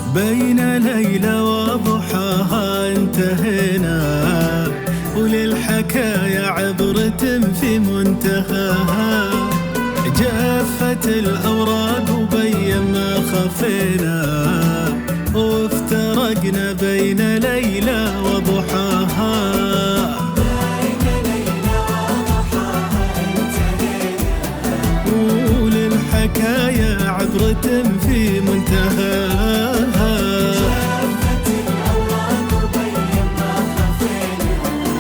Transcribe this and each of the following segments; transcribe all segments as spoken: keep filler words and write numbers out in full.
بين ليلة وضحاها انتهينا، وللحكاية عبرة في منتهاها. جفت الأوراق وبين ما خفينا، وافترقنا بين ليلة وضحاها. بين ليلة وضحاها انتهينا، وللحكاية عبرة في منتهاها. جفت الأوراق وبين ما خفينا،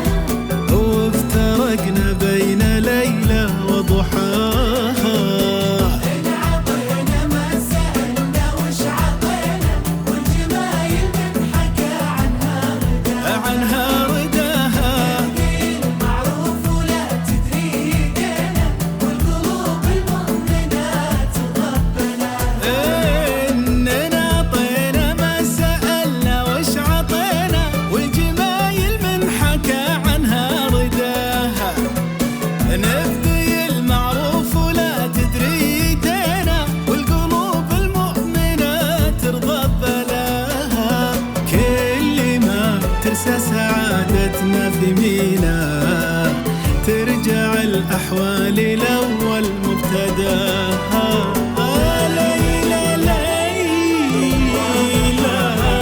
وافترقنا بين ليلة وضحاها. إن عطينا ما سألنا وش عطينا، والجمايل من حكى عنها رداها. عنها رداها المعروف ولا تدري يدينا، والقلوب المؤمنات تغبنا. إننا عطينا ما سألنا وش عطينا، والجمايل من حكى عنها رداها. نفدي المعروف ولا تدري يدينا، والقلوب المؤمنة ترضى ببلاها. كل ما ترسى سعادتنا في مينا، ترجع الأحوال لأول مبتداها. آه ليلى ليلى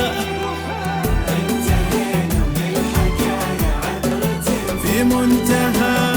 انتهينا وللحكاية عبرة في منتهاها.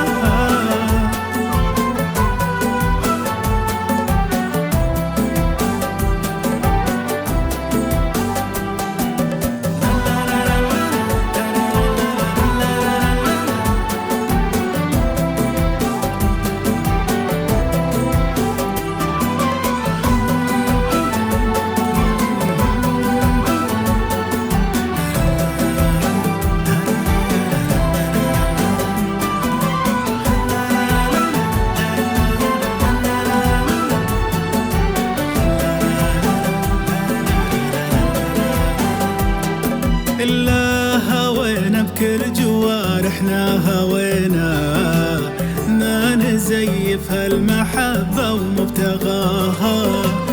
إلا هوينا بكل جوارحنا، هوينا ما نزيف هالمحبة ومبتغاها.